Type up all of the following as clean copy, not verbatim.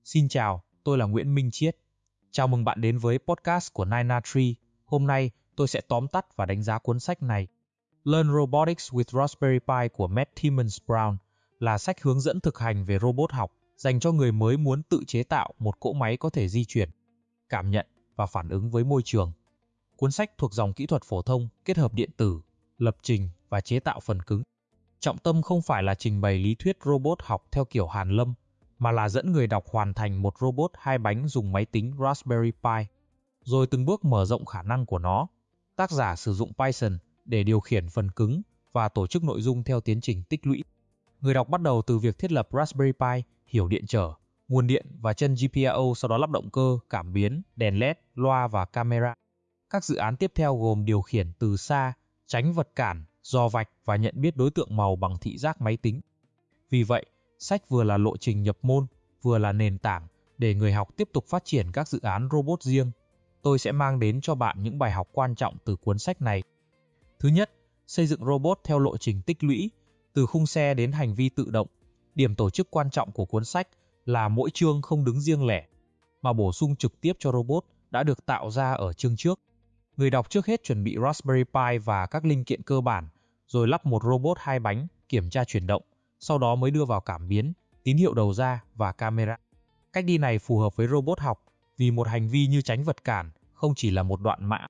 Xin chào, tôi là Nguyễn Minh Chiết. Chào mừng bạn đến với podcast của Nina Tree. Hôm nay, tôi sẽ tóm tắt và đánh giá cuốn sách này. Learn Robotics with Raspberry Pi của Matt Timmons-Brown là sách hướng dẫn thực hành về robot học dành cho người mới muốn tự chế tạo một cỗ máy có thể di chuyển, cảm nhận và phản ứng với môi trường. Cuốn sách thuộc dòng kỹ thuật phổ thông kết hợp điện tử, lập trình và chế tạo phần cứng. Trọng tâm không phải là trình bày lý thuyết robot học theo kiểu hàn lâm, mà là dẫn người đọc hoàn thành một robot hai bánh dùng máy tính Raspberry Pi, rồi từng bước mở rộng khả năng của nó. Tác giả sử dụng Python để điều khiển phần cứng và tổ chức nội dung theo tiến trình tích lũy. Người đọc bắt đầu từ việc thiết lập Raspberry Pi, hiểu điện trở, nguồn điện và chân GPIO, sau đó lắp động cơ, cảm biến, đèn LED, loa và camera. Các dự án tiếp theo gồm điều khiển từ xa, tránh vật cản, dò vạch và nhận biết đối tượng màu bằng thị giác máy tính. Vì vậy, sách vừa là lộ trình nhập môn, vừa là nền tảng để người học tiếp tục phát triển các dự án robot riêng. Tôi sẽ mang đến cho bạn những bài học quan trọng từ cuốn sách này. Thứ nhất, xây dựng robot theo lộ trình tích lũy, từ khung xe đến hành vi tự động. Điểm tổ chức quan trọng của cuốn sách là mỗi chương không đứng riêng lẻ, mà bổ sung trực tiếp cho robot đã được tạo ra ở chương trước. Người đọc trước hết chuẩn bị Raspberry Pi và các linh kiện cơ bản, rồi lắp một robot hai bánh, kiểm tra chuyển động, sau đó mới đưa vào cảm biến, tín hiệu đầu ra và camera. Cách đi này phù hợp với robot học vì một hành vi như tránh vật cản không chỉ là một đoạn mã.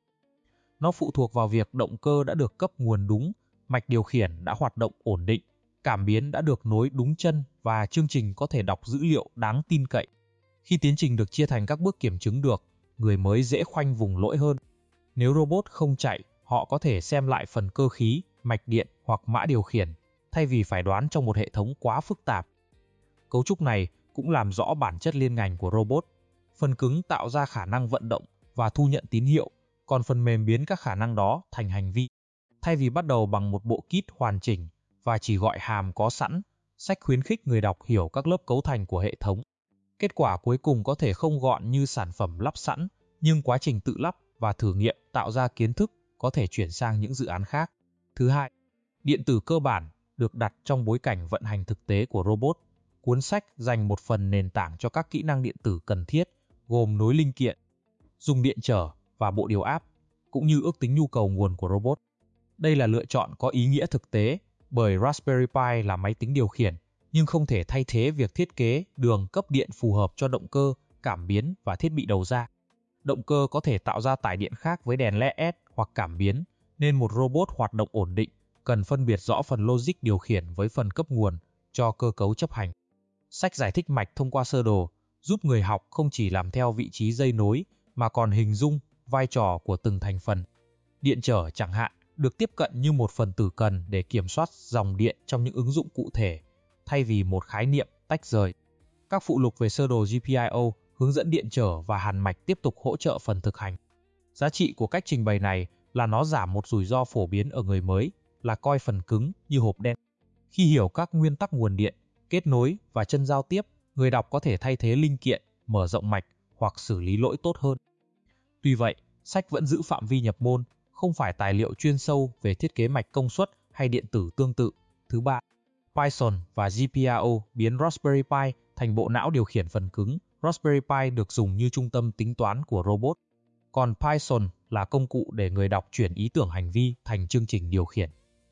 Nó phụ thuộc vào việc động cơ đã được cấp nguồn đúng, mạch điều khiển đã hoạt động ổn định, cảm biến đã được nối đúng chân và chương trình có thể đọc dữ liệu đáng tin cậy. Khi tiến trình được chia thành các bước kiểm chứng được, người mới dễ khoanh vùng lỗi hơn. Nếu robot không chạy, họ có thể xem lại phần cơ khí, mạch điện hoặc mã điều khiển, thay vì phải đoán trong một hệ thống quá phức tạp. Cấu trúc này cũng làm rõ bản chất liên ngành của robot. Phần cứng tạo ra khả năng vận động và thu nhận tín hiệu, còn phần mềm biến các khả năng đó thành hành vi. Thay vì bắt đầu bằng một bộ kit hoàn chỉnh và chỉ gọi hàm có sẵn, sách khuyến khích người đọc hiểu các lớp cấu thành của hệ thống. Kết quả cuối cùng có thể không gọn như sản phẩm lắp sẵn, nhưng quá trình tự lắp và thử nghiệm tạo ra kiến thức có thể chuyển sang những dự án khác. Thứ hai, điện tử cơ bản được đặt trong bối cảnh vận hành thực tế của robot. Cuốn sách dành một phần nền tảng cho các kỹ năng điện tử cần thiết, gồm nối linh kiện, dùng điện trở và bộ điều áp, cũng như ước tính nhu cầu nguồn của robot. Đây là lựa chọn có ý nghĩa thực tế, bởi Raspberry Pi là máy tính điều khiển, nhưng không thể thay thế việc thiết kế đường cấp điện phù hợp cho động cơ, cảm biến và thiết bị đầu ra. Động cơ có thể tạo ra tải điện khác với đèn LED hoặc cảm biến, nên một robot hoạt động ổn định cần phân biệt rõ phần logic điều khiển với phần cấp nguồn cho cơ cấu chấp hành. Sách giải thích mạch thông qua sơ đồ, giúp người học không chỉ làm theo vị trí dây nối mà còn hình dung vai trò của từng thành phần. Điện trở chẳng hạn được tiếp cận như một phần tử cần để kiểm soát dòng điện trong những ứng dụng cụ thể, thay vì một khái niệm tách rời. Các phụ lục về sơ đồ GPIO, hướng dẫn điện trở và hàn mạch tiếp tục hỗ trợ phần thực hành. Giá trị của cách trình bày này là nó giảm một rủi ro phổ biến ở người mới là coi phần cứng như hộp đen. Khi hiểu các nguyên tắc nguồn điện, kết nối và chân giao tiếp, người đọc có thể thay thế linh kiện, mở rộng mạch hoặc xử lý lỗi tốt hơn. Tuy vậy, sách vẫn giữ phạm vi nhập môn, không phải tài liệu chuyên sâu về thiết kế mạch công suất hay điện tử tương tự. Thứ ba, Python và GPIO biến Raspberry Pi thành bộ não điều khiển phần cứng. Raspberry Pi được dùng như trung tâm tính toán của robot, còn Python là công cụ để người đọc chuyển ý tưởng hành vi thành chương trình điều khiển.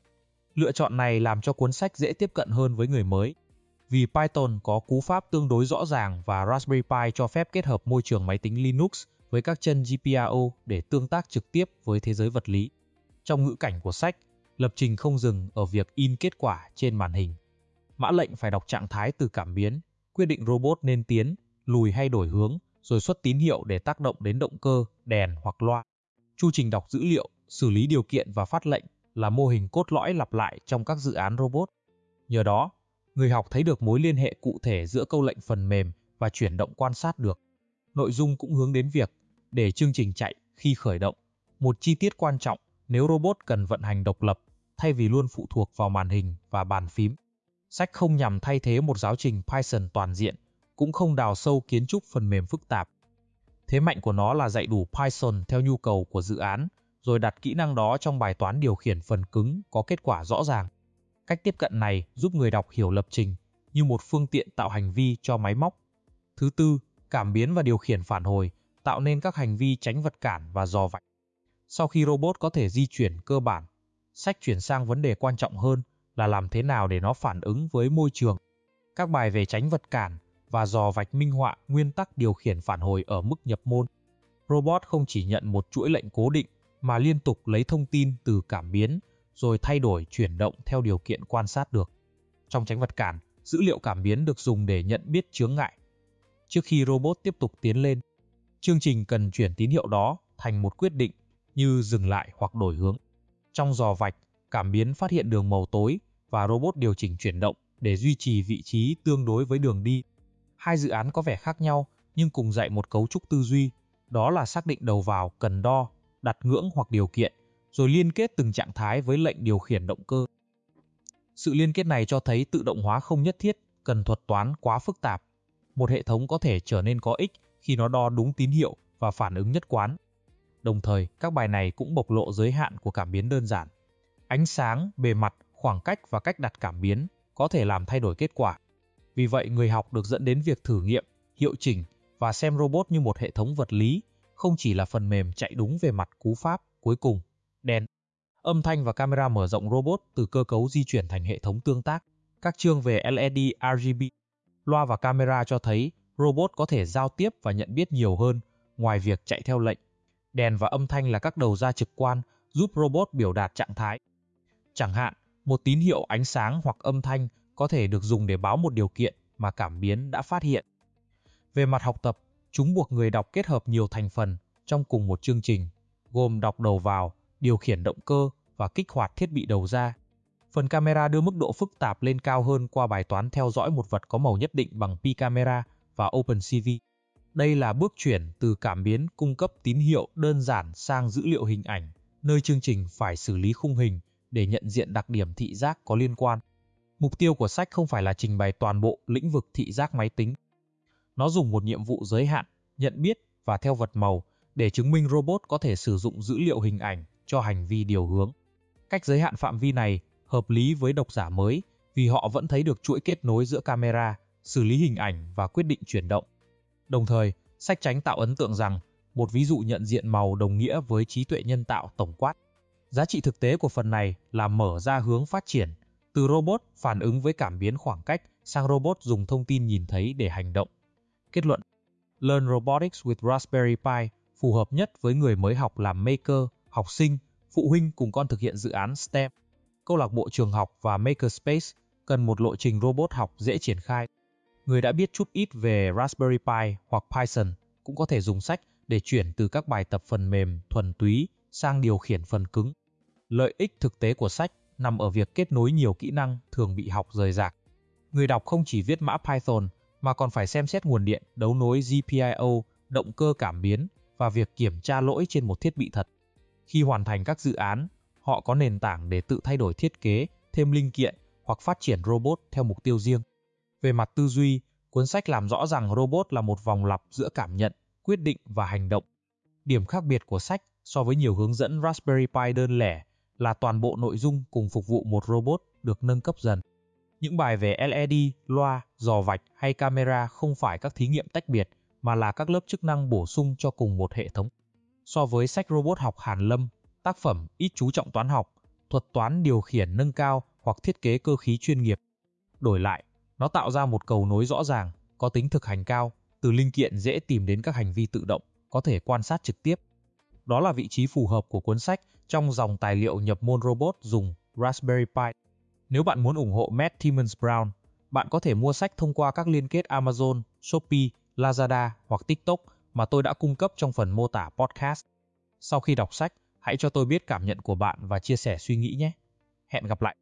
Lựa chọn này làm cho cuốn sách dễ tiếp cận hơn với người mới, vì Python có cú pháp tương đối rõ ràng và Raspberry Pi cho phép kết hợp môi trường máy tính Linux với các chân GPIO để tương tác trực tiếp với thế giới vật lý. Trong ngữ cảnh của sách, lập trình không dừng ở việc in kết quả trên màn hình. Mã lệnh phải đọc trạng thái từ cảm biến, quyết định robot nên tiến, lùi hay đổi hướng, rồi xuất tín hiệu để tác động đến động cơ, đèn hoặc loa. Chu trình đọc dữ liệu, xử lý điều kiện và phát lệnh là mô hình cốt lõi lặp lại trong các dự án robot. Nhờ đó, người học thấy được mối liên hệ cụ thể giữa câu lệnh phần mềm và chuyển động quan sát được. Nội dung cũng hướng đến việc để chương trình chạy khi khởi động, một chi tiết quan trọng nếu robot cần vận hành độc lập thay vì luôn phụ thuộc vào màn hình và bàn phím. Sách không nhằm thay thế một giáo trình Python toàn diện, cũng không đào sâu kiến trúc phần mềm phức tạp. Thế mạnh của nó là dạy đủ Python theo nhu cầu của dự án, rồi đặt kỹ năng đó trong bài toán điều khiển phần cứng có kết quả rõ ràng. Cách tiếp cận này giúp người đọc hiểu lập trình như một phương tiện tạo hành vi cho máy móc. Thứ tư, cảm biến và điều khiển phản hồi tạo nên các hành vi tránh vật cản và dò vạch. Sau khi robot có thể di chuyển cơ bản, sách chuyển sang vấn đề quan trọng hơn là làm thế nào để nó phản ứng với môi trường. Các bài về tránh vật cản và dò vạch minh họa nguyên tắc điều khiển phản hồi ở mức nhập môn. Robot không chỉ nhận một chuỗi lệnh cố định mà liên tục lấy thông tin từ cảm biến rồi thay đổi chuyển động theo điều kiện quan sát được. Trong tránh vật cản, dữ liệu cảm biến được dùng để nhận biết chướng ngại. Trước khi robot tiếp tục tiến lên, chương trình cần chuyển tín hiệu đó thành một quyết định như dừng lại hoặc đổi hướng. Trong dò vạch, cảm biến phát hiện đường màu tối và robot điều chỉnh chuyển động để duy trì vị trí tương đối với đường đi. Hai dự án có vẻ khác nhau nhưng cùng dạy một cấu trúc tư duy, đó là xác định đầu vào cần đo, đặt ngưỡng hoặc điều kiện, rồi liên kết từng trạng thái với lệnh điều khiển động cơ. Sự liên kết này cho thấy tự động hóa không nhất thiết cần thuật toán quá phức tạp. Một hệ thống có thể trở nên có ích khi nó đo đúng tín hiệu và phản ứng nhất quán. Đồng thời, các bài này cũng bộc lộ giới hạn của cảm biến đơn giản. Ánh sáng, bề mặt, khoảng cách và cách đặt cảm biến có thể làm thay đổi kết quả. Vì vậy, người học được dẫn đến việc thử nghiệm, hiệu chỉnh và xem robot như một hệ thống vật lý, không chỉ là phần mềm chạy đúng về mặt cú pháp. Cuối cùng, đèn, âm thanh và camera mở rộng robot từ cơ cấu di chuyển thành hệ thống tương tác. Các chương về LED, RGB, loa và camera cho thấy robot có thể giao tiếp và nhận biết nhiều hơn ngoài việc chạy theo lệnh. Đèn và âm thanh là các đầu ra trực quan giúp robot biểu đạt trạng thái. Chẳng hạn, một tín hiệu ánh sáng hoặc âm thanh có thể được dùng để báo một điều kiện mà cảm biến đã phát hiện. Về mặt học tập, chúng buộc người đọc kết hợp nhiều thành phần trong cùng một chương trình, gồm đọc đầu vào, điều khiển động cơ và kích hoạt thiết bị đầu ra. Phần camera đưa mức độ phức tạp lên cao hơn qua bài toán theo dõi một vật có màu nhất định bằng P-camera và OpenCV. Đây là bước chuyển từ cảm biến cung cấp tín hiệu đơn giản sang dữ liệu hình ảnh, nơi chương trình phải xử lý khung hình để nhận diện đặc điểm thị giác có liên quan. Mục tiêu của sách không phải là trình bày toàn bộ lĩnh vực thị giác máy tính. Nó dùng một nhiệm vụ giới hạn, nhận biết và theo vật màu để chứng minh robot có thể sử dụng dữ liệu hình ảnh cho hành vi điều hướng. Cách giới hạn phạm vi này hợp lý với độc giả mới vì họ vẫn thấy được chuỗi kết nối giữa camera, xử lý hình ảnh và quyết định chuyển động. Đồng thời, sách tránh tạo ấn tượng rằng một ví dụ nhận diện màu đồng nghĩa với trí tuệ nhân tạo tổng quát. Giá trị thực tế của phần này là mở ra hướng phát triển, từ robot phản ứng với cảm biến khoảng cách sang robot dùng thông tin nhìn thấy để hành động. Kết luận: Learn Robotics with Raspberry Pi phù hợp nhất với người mới học làm maker, học sinh, phụ huynh cùng con thực hiện dự án STEM. Câu lạc bộ trường học và Makerspace cần một lộ trình robot học dễ triển khai. Người đã biết chút ít về Raspberry Pi hoặc Python cũng có thể dùng sách để chuyển từ các bài tập phần mềm thuần túy sang điều khiển phần cứng. Lợi ích thực tế của sách nằm ở việc kết nối nhiều kỹ năng thường bị học rời rạc. Người đọc không chỉ viết mã Python mà còn phải xem xét nguồn điện, đấu nối GPIO, động cơ cảm biến và việc kiểm tra lỗi trên một thiết bị thật. Khi hoàn thành các dự án, họ có nền tảng để tự thay đổi thiết kế, thêm linh kiện hoặc phát triển robot theo mục tiêu riêng. Về mặt tư duy, cuốn sách làm rõ rằng robot là một vòng lặp giữa cảm nhận, quyết định và hành động. Điểm khác biệt của sách so với nhiều hướng dẫn Raspberry Pi đơn lẻ là toàn bộ nội dung cùng phục vụ một robot được nâng cấp dần. Những bài về LED, loa, dò vạch hay camera không phải các thí nghiệm tách biệt mà là các lớp chức năng bổ sung cho cùng một hệ thống. So với sách robot học Hàn Lâm, tác phẩm ít chú trọng toán học, thuật toán điều khiển nâng cao hoặc thiết kế cơ khí chuyên nghiệp. Đổi lại, nó tạo ra một cầu nối rõ ràng, có tính thực hành cao, từ linh kiện dễ tìm đến các hành vi tự động, có thể quan sát trực tiếp. Đó là vị trí phù hợp của cuốn sách trong dòng tài liệu nhập môn robot dùng Raspberry Pi. Nếu bạn muốn ủng hộ Matt Timmons Brown, bạn có thể mua sách thông qua các liên kết Amazon, Shopee, Lazada hoặc TikTok mà tôi đã cung cấp trong phần mô tả podcast. Sau khi đọc sách, hãy cho tôi biết cảm nhận của bạn và chia sẻ suy nghĩ nhé. Hẹn gặp lại!